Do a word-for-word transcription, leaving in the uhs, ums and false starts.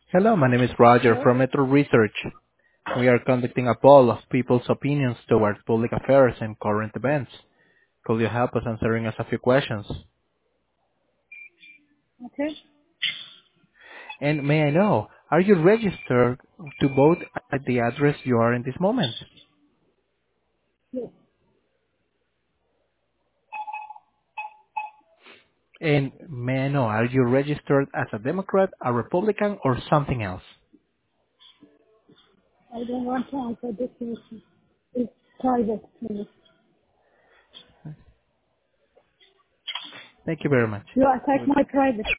Hello, my name is Roger Hello? from Metro Research. We are conducting a poll of people's opinions towards public affairs and current events. Could you help us answering us a few questions? Okay. And may I know, are you registered to vote at the address you are in this moment? Yes, And may I know, are you registered as a Democrat, a Republican, or something else? I don't want to answer this question. It's private. Please. Thank you very much. You attack Have a my good day. private.